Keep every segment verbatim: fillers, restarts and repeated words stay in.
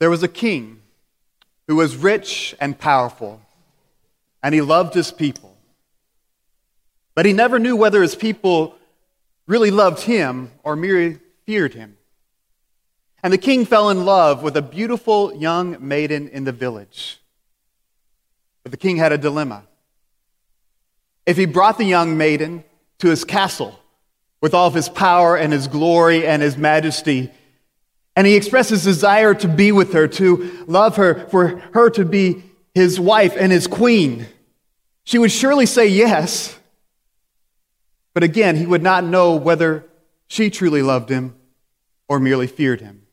There was a king who was rich and powerful, and he loved his people. But he never knew whether his people really loved him or merely feared him. And the king fell in love with a beautiful young maiden in the village. But the king had a dilemma. If he brought the young maiden to his castle with all of his power and his glory and his majesty, and he expressed his desire to be with her, to love her, for her to be his wife and his queen, she would surely say yes. But again, he would not know whether she truly loved him or merely feared him.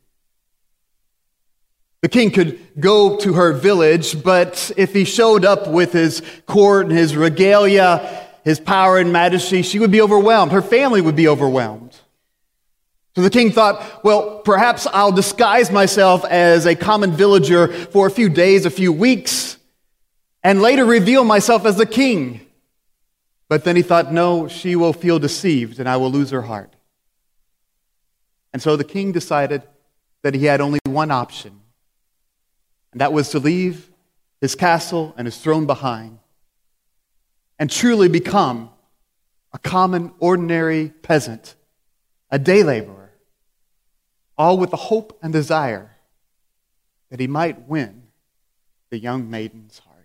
The king could go to her village, but if he showed up with his court and his regalia, his power and majesty, she would be overwhelmed. Her family would be overwhelmed. So the king thought, well, perhaps I'll disguise myself as a common villager for a few days, a few weeks, and later reveal myself as the king. But then he thought, no, she will feel deceived and I will lose her heart. And so the king decided that he had only one option, and that was to leave his castle and his throne behind and truly become a common, ordinary peasant, a day laborer, all with the hope and desire that he might win the young maiden's heart.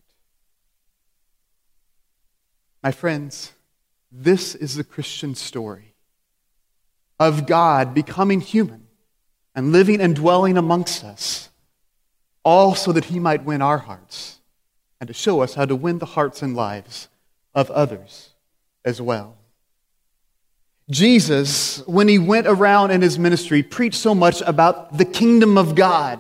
My friends, this is the Christian story of God becoming human and living and dwelling amongst us, all so that he might win our hearts and to show us how to win the hearts and lives of others as well. Jesus, when he went around in his ministry, preached so much about the kingdom of God.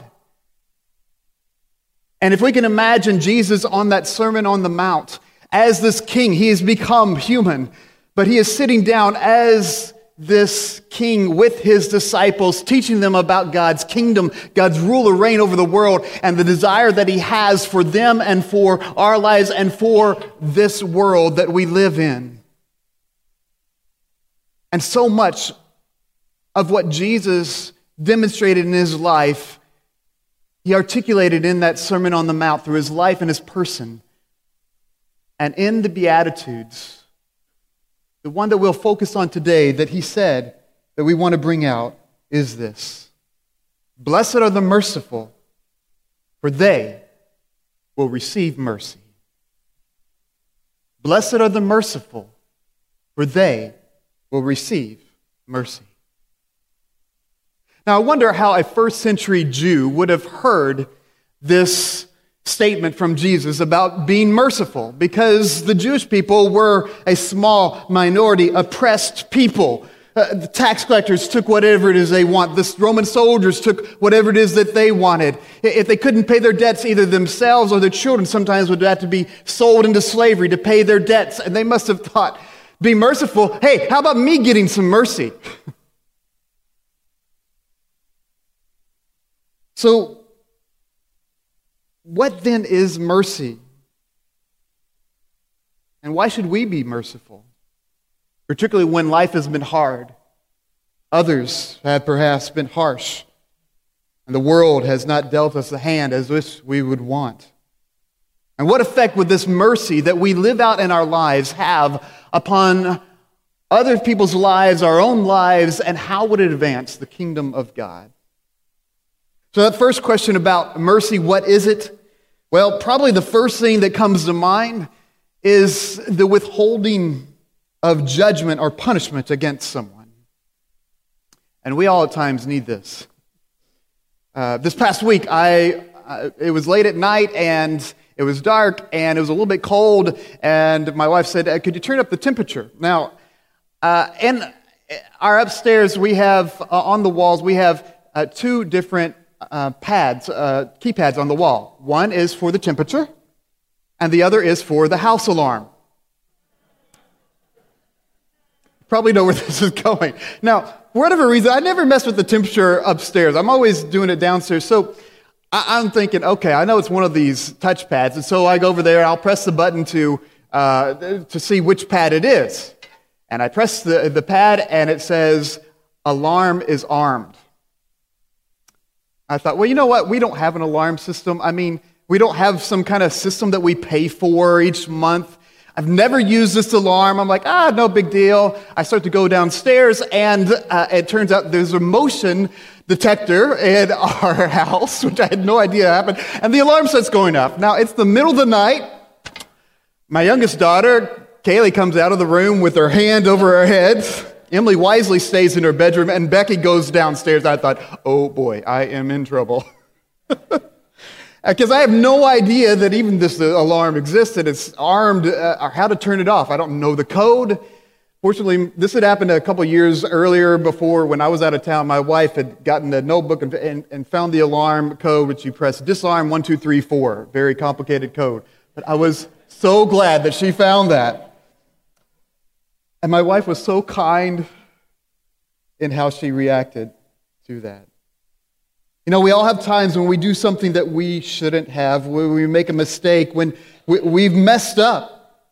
And if we can imagine Jesus on that Sermon on the Mount, as this king, he has become human, but he is sitting down as this king with his disciples, teaching them about God's kingdom, God's rule or reign over the world, and the desire that he has for them and for our lives and for this world that we live in. And so much of what Jesus demonstrated in his life, he articulated in that Sermon on the Mount through his life and his person. And in the Beatitudes, the one that we'll focus on today that he said that we want to bring out is this: blessed are the merciful, for they will receive mercy. Blessed are the merciful, for they will receive mercy. Now, I wonder how a first century Jew would have heard this statement from Jesus about being merciful, because the Jewish people were a small minority, oppressed people. Uh, the tax collectors took whatever it is they want. The Roman soldiers took whatever it is that they wanted. If they couldn't pay their debts, either themselves or their children sometimes would have to be sold into slavery to pay their debts. And they must have thought, be merciful. Hey, how about me getting some mercy? So, what then is mercy? And why should we be merciful? Particularly when life has been hard. Others have perhaps been harsh. And the world has not dealt us a hand as we would want. And what effect would this mercy that we live out in our lives have upon other people's lives, our own lives, and how would it advance the kingdom of God? So that first question about mercy, what is it? Well, probably the first thing that comes to mind is the withholding of judgment or punishment against someone. And we all at times need this. Uh, this past week, I uh, it was late at night and it was dark and it was a little bit cold, and my wife said, uh, could you turn up the temperature? Now, uh, in our upstairs, we have, uh, on the walls, we have uh, two different Uh, pads, uh, keypads on the wall. One is for the temperature, and the other is for the house alarm. Probably know where this is going. Now, for whatever reason, I never mess with the temperature upstairs. I'm always doing it downstairs. So I- I'm thinking, okay, I know it's one of these touch pads, and so I go over there and I'll press the button to uh, to see which pad it is. And I press the, the pad, and it says, alarm is armed. I thought, well, you know what? We don't have an alarm system. I mean, we don't have some kind of system that we pay for each month. I've never used this alarm. I'm like, ah, no big deal. I start to go downstairs, and uh, it turns out there's a motion detector in our house, which I had no idea happened, and the alarm starts going off. Now, it's the middle of the night. My youngest daughter, Kaylee, comes out of the room with her hand over her head. Emily wisely stays in her bedroom, and Becky goes downstairs. I thought, oh boy, I am in trouble. Because I have no idea that even this alarm existed. It's armed, uh, or how to turn it off. I don't know the code. Fortunately, this had happened a couple years earlier before when I was out of town. My wife had gotten the notebook and, and, and found the alarm code, which you press disarm one, two, three, four. Very complicated code. But I was so glad that she found that. And my wife was so kind in how she reacted to that. You know, we all have times when we do something that we shouldn't have, when we make a mistake, when we, we've messed up.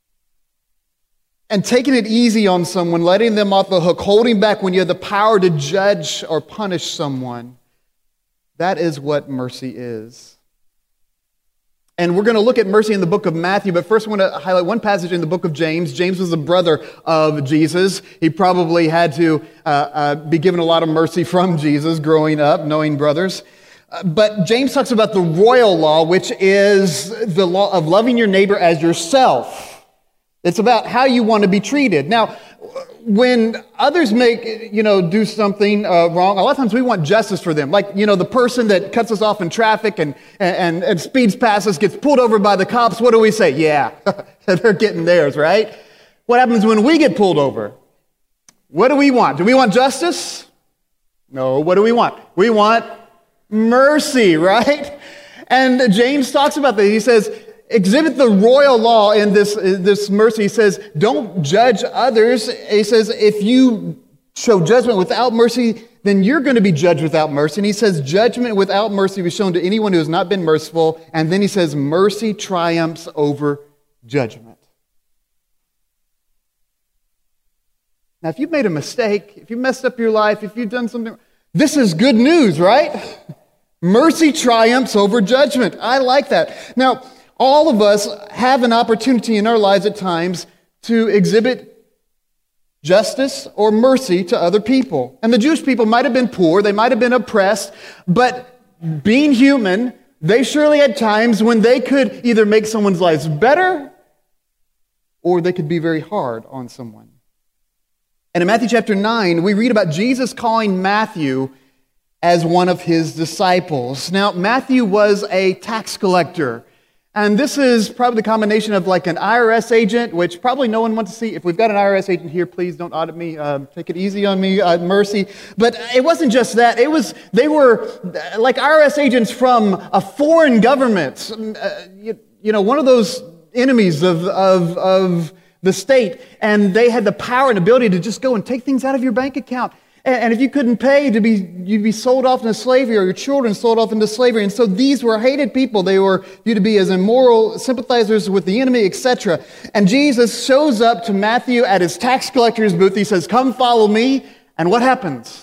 And taking it easy on someone, letting them off the hook, holding back when you have the power to judge or punish someone, that is what mercy is. And we're going to look at mercy in the book of Matthew, but first I want to highlight one passage in the book of James. James was the brother of Jesus. He probably had to uh, uh, be given a lot of mercy from Jesus growing up, knowing brothers. Uh, but James talks about the royal law, which is the law of loving your neighbor as yourself. It's about how you want to be treated. Now, when others make, you know, do something uh, wrong, a lot of times we want justice for them. Like, you know, the person that cuts us off in traffic and, and, and speeds past us, gets pulled over by the cops. What do we say? Yeah, they're getting theirs, right? What happens when we get pulled over? What do we want? Do we want justice? No, what do we want? We want mercy, right? And James talks about that. He says, exhibit the royal law in this, this mercy. He says, don't judge others. He says, if you show judgment without mercy, then you're going to be judged without mercy. And he says, judgment without mercy was shown to anyone who has not been merciful. And then he says, mercy triumphs over judgment. Now, if you've made a mistake, if you messed up your life, if you've done something, this is good news, right? Mercy triumphs over judgment. I like that. Now, all of us have an opportunity in our lives at times to exhibit justice or mercy to other people. And the Jewish people might have been poor, they might have been oppressed, but being human, they surely had times when they could either make someone's lives better or they could be very hard on someone. And in Matthew chapter nine, we read about Jesus calling Matthew as one of his disciples. Now, Matthew was a tax collector. And this is probably the combination of like an I R S agent, which probably no one wants to see. If we've got an I R S agent here, please don't audit me. Um, take it easy on me, uh, mercy. But it wasn't just that. It was they were like I R S agents from a foreign government. Uh, you, you know, one of those enemies of, of, of the state. And they had the power and ability to just go and take things out of your bank account. And if you couldn't pay, to be, you'd be sold off into slavery, or your children sold off into slavery. And so these were hated people. They were viewed to be as immoral sympathizers with the enemy, et cetera. And Jesus shows up to Matthew at his tax collector's booth. He says, come follow me. And what happens?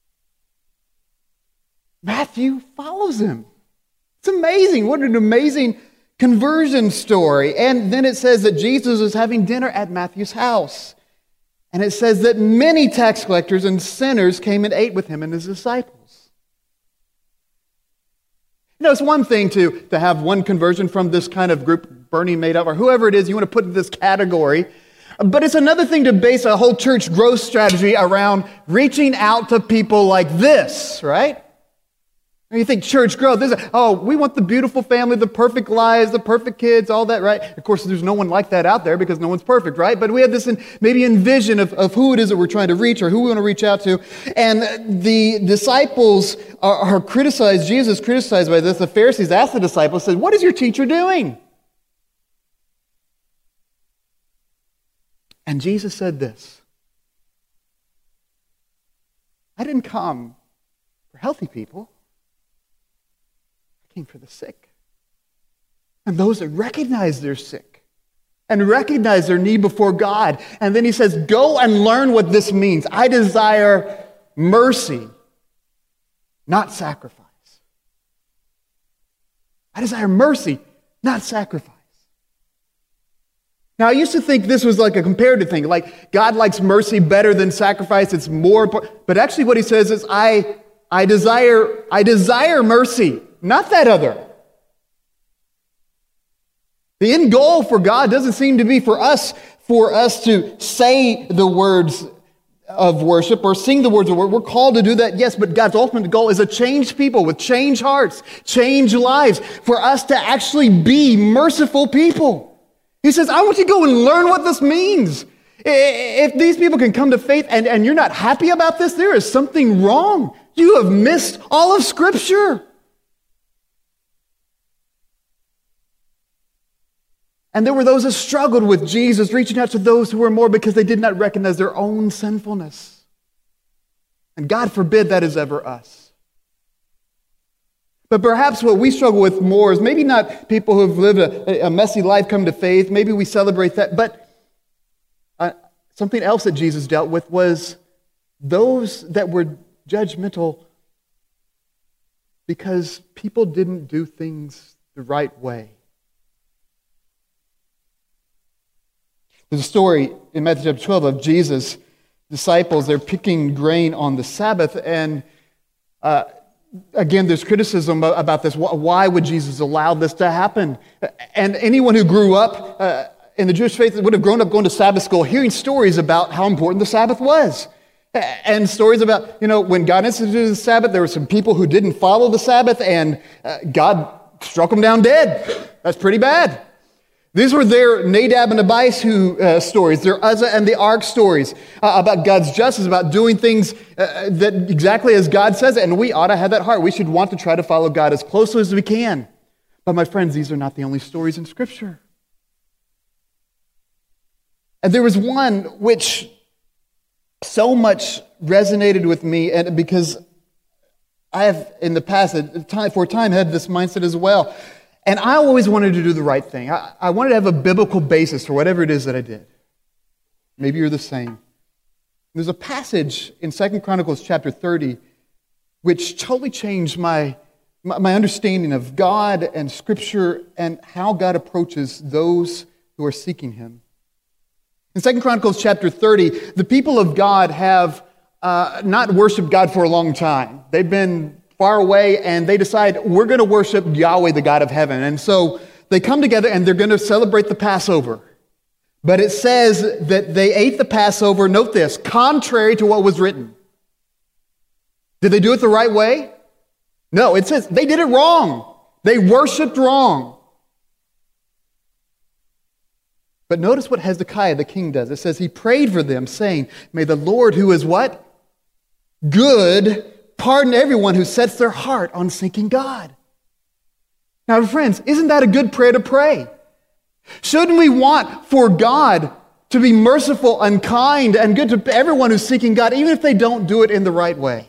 Matthew follows him. It's amazing. What an amazing conversion story. And then it says that Jesus is having dinner at Matthew's house. And it says that many tax collectors and sinners came and ate with him and his disciples. You know, it's one thing to, to have one conversion from this kind of group, Bernie made up, or whoever it is you want to put in this category. But it's another thing to base a whole church growth strategy around reaching out to people like this, right? And you think church growth, this is, oh, we want the beautiful family, the perfect lives, the perfect kids, all that, right? Of course, there's no one like that out there because no one's perfect, right? But we have this in, maybe envision of, of who it is that we're trying to reach or who we want to reach out to. And the disciples are, are criticized, Jesus is criticized by this. The Pharisees asked the disciples, said, what is your teacher doing? And Jesus said this, I didn't come for healthy people. I came for the sick. And those that recognize they're sick and recognize their need before God. And then he says, go and learn what this means. I desire mercy, not sacrifice. I desire mercy, not sacrifice. Now, I used to think this was like a comparative thing, like God likes mercy better than sacrifice. It's more important. But actually what he says is, I, I desire, I desire mercy, not that other. The end goal for God doesn't seem to be for us, for us to say the words of worship or sing the words of worship. We're called to do that, yes, but God's ultimate goal is to change people with changed hearts, change lives, for us to actually be merciful people. He says, I want you to go and learn what this means. If these people can come to faith and, and you're not happy about this, there is something wrong. You have missed all of Scripture. And there were those that struggled with Jesus, reaching out to those who were more because they did not recognize their own sinfulness. And God forbid that is ever us. But perhaps what we struggle with more is maybe not people who have lived a, a messy life come to faith. Maybe we celebrate that. But uh, something else that Jesus dealt with was those that were judgmental because people didn't do things the right way. There's a story in Matthew chapter twelve of Jesus' disciples. They're picking grain on the Sabbath, and uh, again, there's criticism about this. Why would Jesus allow this to happen? And anyone who grew up uh, in the Jewish faith would have grown up going to Sabbath school, hearing stories about how important the Sabbath was. And stories about, you know, when God instituted the Sabbath, there were some people who didn't follow the Sabbath, and uh, God struck them down dead. That's pretty bad. These were their Nadab and Abihu uh, stories, their Uzzah and the Ark stories uh, about God's justice, about doing things uh, that exactly as God says it. And we ought to have that heart. We should want to try to follow God as closely as we can. But my friends, these are not the only stories in Scripture. And there was one which so much resonated with me, and because I have in the past, for a time, had this mindset as well. And I always wanted to do the right thing. I, I wanted to have a biblical basis for whatever it is that I did. Maybe you're the same. There's a passage in Second Chronicles chapter thirty which totally changed my, my, my understanding of God and Scripture and how God approaches those who are seeking Him. In Second Chronicles chapter thirty, the people of God have uh, not worshiped God for a long time. They've been far away, and they decide, we're going to worship Yahweh, the God of heaven. And so they come together, and they're going to celebrate the Passover. But it says that they ate the Passover, note this, contrary to what was written. Did they do it the right way? No, it says they did it wrong. They worshiped wrong. But notice what Hezekiah the king does. It says he prayed for them, saying, may the Lord, who is what? Good, pardon everyone who sets their heart on seeking God. Now, friends, isn't that a good prayer to pray? Shouldn't we want for God to be merciful and kind and good to everyone who's seeking God, even if they don't do it in the right way?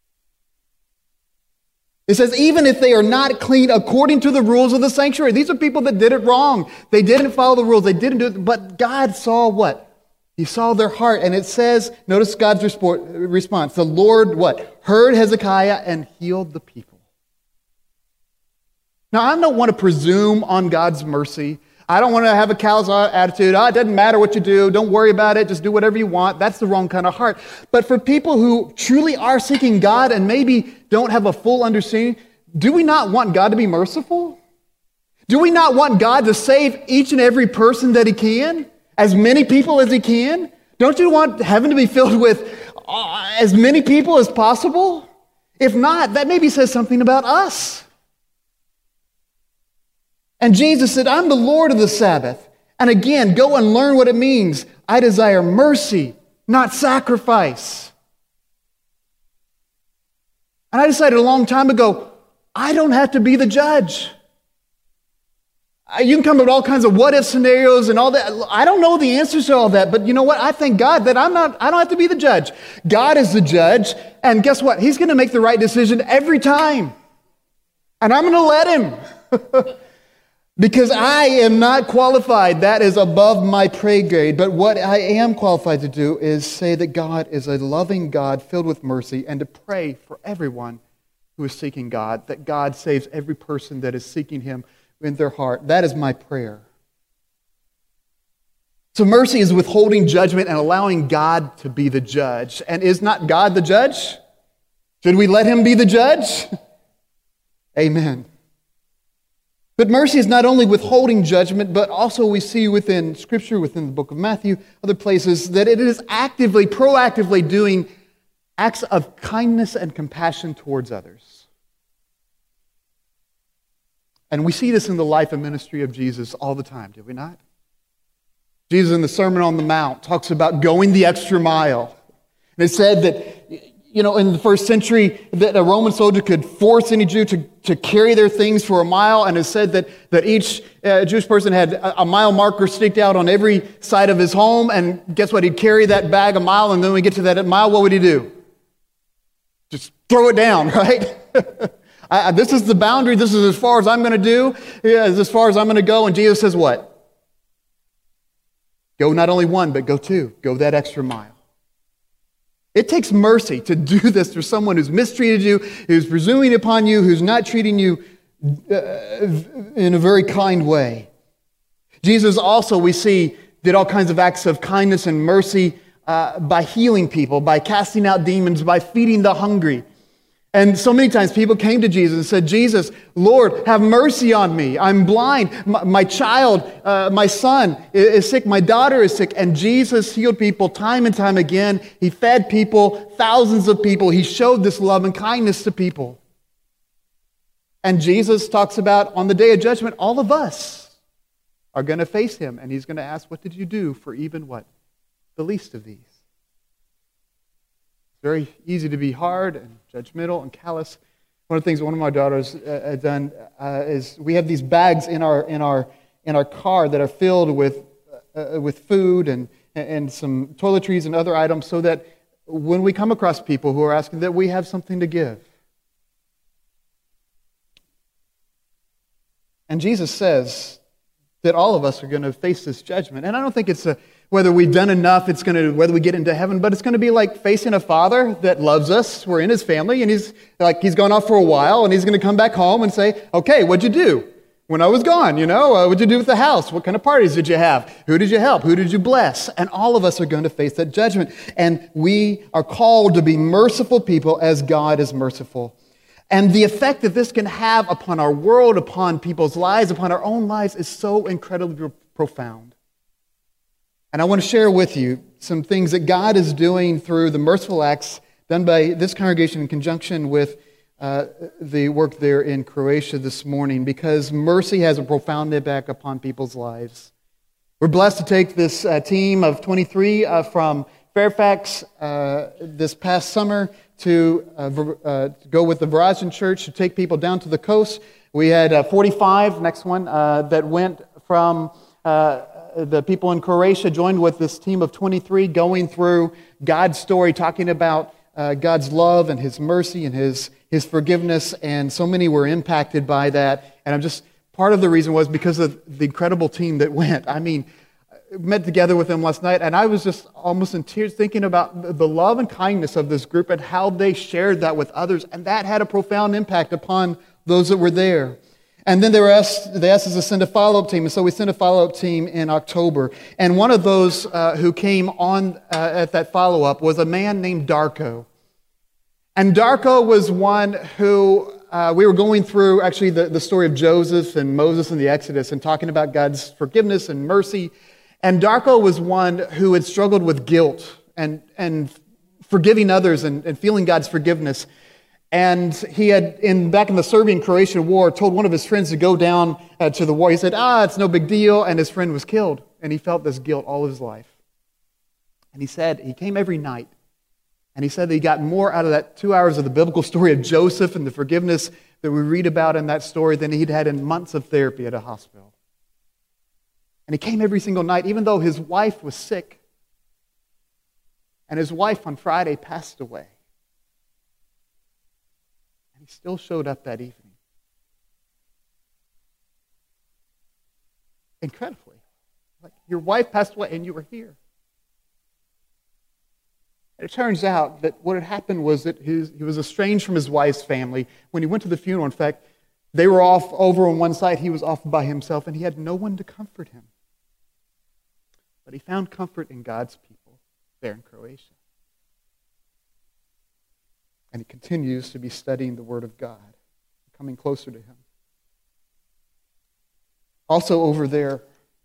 It says, even if they are not clean according to the rules of the sanctuary. These are people that did it wrong. They didn't follow the rules. They didn't do it. But God saw what? He saw their heart. And it says, notice God's response. The Lord, what? Heard Hezekiah and healed the people. Now, I don't want to presume on God's mercy. I don't want to have a callous attitude. Oh, it doesn't matter what you do. Don't worry about it. Just do whatever you want. That's the wrong kind of heart. But for people who truly are seeking God and maybe don't have a full understanding, do we not want God to be merciful? Do we not want God to save each and every person that He can? As many people as He can? Don't you want heaven to be filled with uh, as many people as possible? If not, that maybe says something about us. And Jesus said, I'm the Lord of the Sabbath. And again, go and learn what it means. I desire mercy, not sacrifice. And I decided a long time ago, I don't have to be the judge. You can come up with all kinds of what-if scenarios and all that. I don't know the answers to all that, but you know what? I thank God that I'm not, I don't have to be the judge. God is the judge, and guess what? He's going to make the right decision every time. And I'm going to let Him. Because I am not qualified. That is above my pay grade. But what I am qualified to do is say that God is a loving God filled with mercy and to pray for everyone who is seeking God, that God saves every person that is seeking Him in their heart. That is my prayer. So mercy is withholding judgment and allowing God to be the judge. And is not God the judge? Should we let Him be the judge? Amen. But mercy is not only withholding judgment, but also we see within Scripture, within the book of Matthew, other places, that it is actively, proactively doing acts of kindness and compassion towards others. And we see this in the life and ministry of Jesus all the time, do we not? Jesus in the Sermon on the Mount talks about going the extra mile. And it said that, you know, in the first century, that a Roman soldier could force any Jew to, to carry their things for a mile, and it said that, that each uh, Jewish person had a, a mile marker staked out on every side of his home, and guess what? He'd carry that bag a mile, and then when we get to that mile, what would he do? Just throw it down, right? I, this is the boundary. This is as far as I'm going to do. Yeah, as far as I'm going to go. And Jesus says what? Go not only one, but go two. Go that extra mile. It takes mercy to do this for someone who's mistreated you, who's presuming upon you, who's not treating you uh, in a very kind way. Jesus also, we see, did all kinds of acts of kindness and mercy uh, by healing people, by casting out demons, by feeding the hungry. And so many times people came to Jesus and said, Jesus, Lord, have mercy on me. I'm blind. My, my child, uh, my son is sick. My daughter is sick. And Jesus healed people time and time again. He fed people, thousands of people. He showed this love and kindness to people. And Jesus talks about on the day of judgment, all of us are going to face Him. And He's going to ask, what did you do for even what? The least of these. Very easy to be hard and judgmental and callous. One of the things one of my daughters uh, had done uh, is we have these bags in our in our in our car that are filled with uh, with food and and some toiletries and other items, so that when we come across people who are asking, that we have something to give. And Jesus says that all of us are going to face this judgment, and I don't think it's a whether we've done enough, it's going to, whether we get into heaven, but it's going to be like facing a father that loves us. We're in His family, and he's like, he's gone off for a while, and he's going to come back home and say, okay, what'd you do when I was gone? You know, uh, what'd you do with the house? What kind of parties did you have? Who did you help? Who did you bless? And all of us are going to face that judgment. And we are called to be merciful people as God is merciful. And the effect that this can have upon our world, upon people's lives, upon our own lives is so incredibly profound. And I want to share with you some things that God is doing through the merciful acts done by this congregation in conjunction with uh, the work there in Croatia this morning, because mercy has a profound impact upon people's lives. We're blessed to take this uh, team of twenty-three uh, from Fairfax uh, this past summer to, uh, uh, to go with the Verizon Church to take people down to the coast. We had uh, forty-five, next one, uh, that went from... Uh, the people in Croatia joined with this team of twenty-three going through God's story, talking about uh, God's love and His mercy and His, His forgiveness, and so many were impacted by that. And I'm just, part of the reason was because of the incredible team that went. I mean, I met together with them last night, and I was just almost in tears thinking about the love and kindness of this group and how they shared that with others, and that had a profound impact upon those that were there. And then they were asked, they asked us to send a follow-up team, and so we sent a follow-up team in October. And one of those uh, who came on uh, at that follow-up was a man named Darko. And Darko was one who, uh, we were going through actually the, the story of Joseph and Moses and the Exodus and talking about God's forgiveness and mercy. And Darko was one who had struggled with guilt and, and forgiving others and, and feeling God's forgiveness. And he had, in back in the Serbian-Croatian War, told one of his friends to go down uh, to the war. He said, ah, it's no big deal, and his friend was killed. And he felt this guilt all his life. And he said, he came every night, and he said that he got more out of that two hours of the biblical story of Joseph and the forgiveness that we read about in that story than he'd had in months of therapy at a hospital. And he came every single night, even though his wife was sick. And his wife on Friday passed away. He still showed up that evening. Incredibly. Like, your wife passed away and you were here. It turns out that what had happened was that his, he was estranged from his wife's family. When he went to the funeral, in fact, they were off over on one side, he was off by himself, and he had no one to comfort him. But he found comfort in God's people there in Croatia. And he continues to be studying the Word of God, coming closer to Him. Also over there,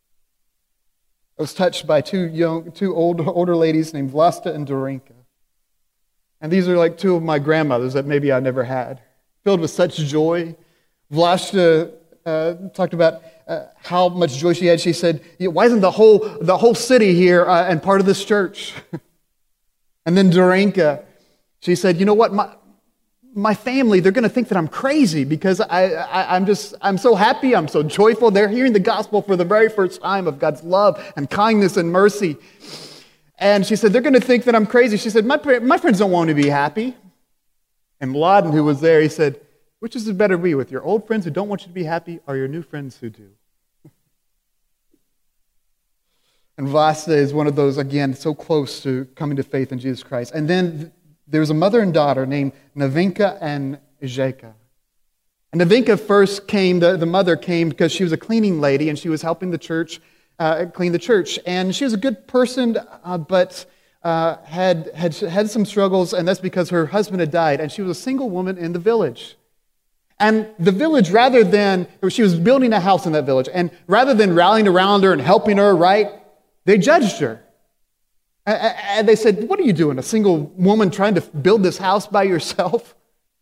I was touched by two young, two old, older ladies named Vlasta and Dorinka. And these are like two of my grandmothers that maybe I never had. Filled with such joy. Vlasta uh, talked about uh, how much joy she had. She said, why isn't the whole, the whole city here uh, and part of this church? And then Dorinka, she said, you know what, my, my family, they're going to think that I'm crazy because I, I, I'm just, I'm so happy, I'm so joyful. They're hearing the gospel for the very first time of God's love and kindness and mercy. And she said, they're going to think that I'm crazy. She said, my, my friends don't want to be happy. And Mladen, who was there, he said, which is it better to be with, your old friends who don't want you to be happy or your new friends who do? And Vlasta is one of those, again, so close to coming to faith in Jesus Christ. And then there's a mother and daughter named Navinka and Zheka. And Navinka first came, the, the mother came because she was a cleaning lady and she was helping the church, uh, clean the church. And she was a good person, uh, but uh, had, had, had some struggles, and that's because her husband had died. And she was a single woman in the village. And the village, rather than, she was building a house in that village, and rather than rallying around her and helping her, right, they judged her. And they said, what are you doing, a single woman trying to build this house by yourself?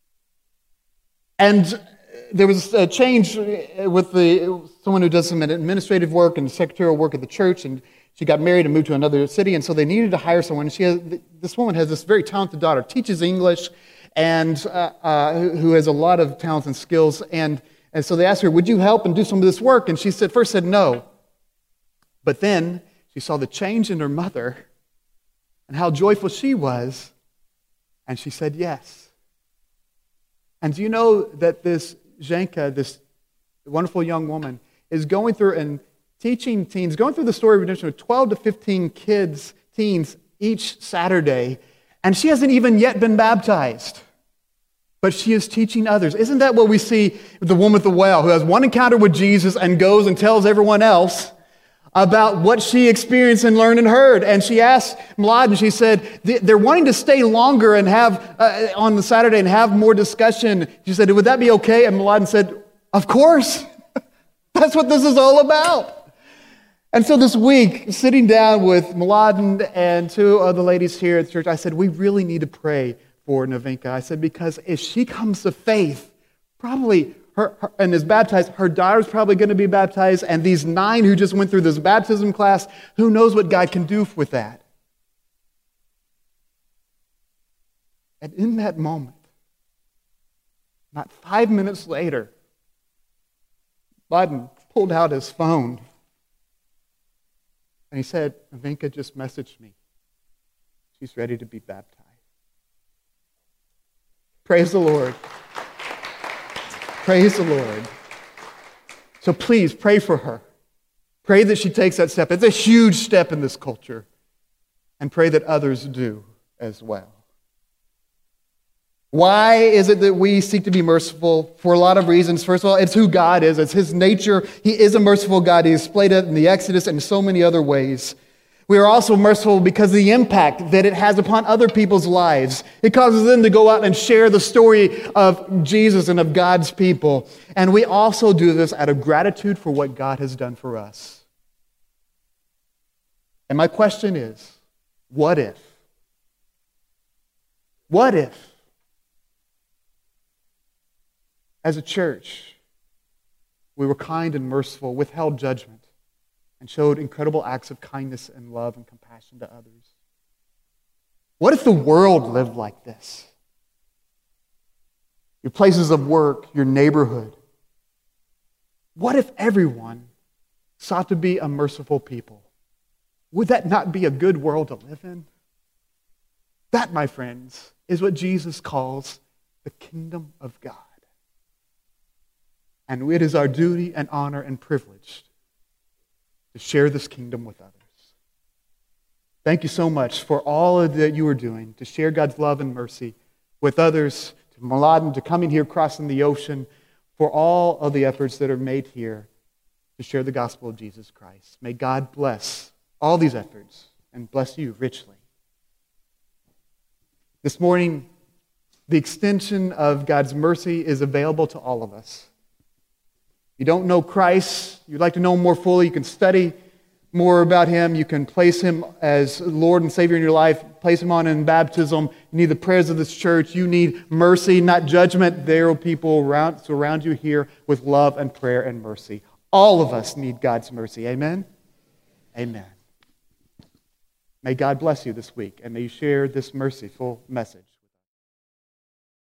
And there was a change with the someone who does some administrative work and secretarial work at the church, and she got married and moved to another city, and so they needed to hire someone. She has, this woman has this very talented daughter, teaches English, and uh, uh, who has a lot of talents and skills. And, and so they asked her, would you help and do some of this work? And she said, first said no. But then she saw the change in her mother and how joyful she was, and she said yes. And do you know that this Zhenka, this wonderful young woman, is going through and teaching teens, going through the story of redemption with twelve to fifteen kids, teens, each Saturday, and she hasn't even yet been baptized. But she is teaching others. Isn't that what we see with the woman with the well, who has one encounter with Jesus and goes and tells everyone else about what she experienced and learned and heard? And she asked Mladen, she said, they're wanting to stay longer and have, uh, on the Saturday and have more discussion. She said, would that be okay? And Mladen said, of course. That's what this is all about. And so this week, sitting down with Mladen and two other ladies here at church, I said, we really need to pray for Navinka. I said, because if she comes to faith, probably her, her and is baptized, her daughter's probably going to be baptized, and these nine who just went through this baptism class, who knows what God can do with that? And in that moment, not five minutes later, Biden pulled out his phone and he said, Navinka just messaged me. She's ready to be baptized. Praise the Lord. Praise the Lord. So please pray for her. Pray that she takes that step. It's a huge step in this culture. And pray that others do as well. Why is it that we seek to be merciful? For a lot of reasons. First of all, it's who God is. It's His nature. He is a merciful God. He displayed it in the Exodus and in so many other ways. We are also merciful because of the impact that it has upon other people's lives. It causes them to go out and share the story of Jesus and of God's people. And we also do this out of gratitude for what God has done for us. And my question is, what if? What if, as a church, we were kind and merciful, withheld judgment, and showed incredible acts of kindness and love and compassion to others? What if the world lived like this? Your places of work, your neighborhood. What if everyone sought to be a merciful people? Would that not be a good world to live in? That, my friends, is what Jesus calls the kingdom of God. And it is our duty and honor and privilege to share this kingdom with others. Thank you so much for all that you are doing to share God's love and mercy with others, to Mladen, to coming here, crossing the ocean, for all of the efforts that are made here to share the gospel of Jesus Christ. May God bless all these efforts and bless you richly. This morning, the extension of God's mercy is available to all of us. You don't know Christ, you'd like to know him more fully, you can study more about him, you can place him as Lord and Savior in your life, place him on in baptism. You need the prayers of this church, you need mercy, not judgment. There are people around, surround you here with love and prayer and mercy. All of us need God's mercy. Amen? Amen. May God bless you this week, and may you share this merciful message.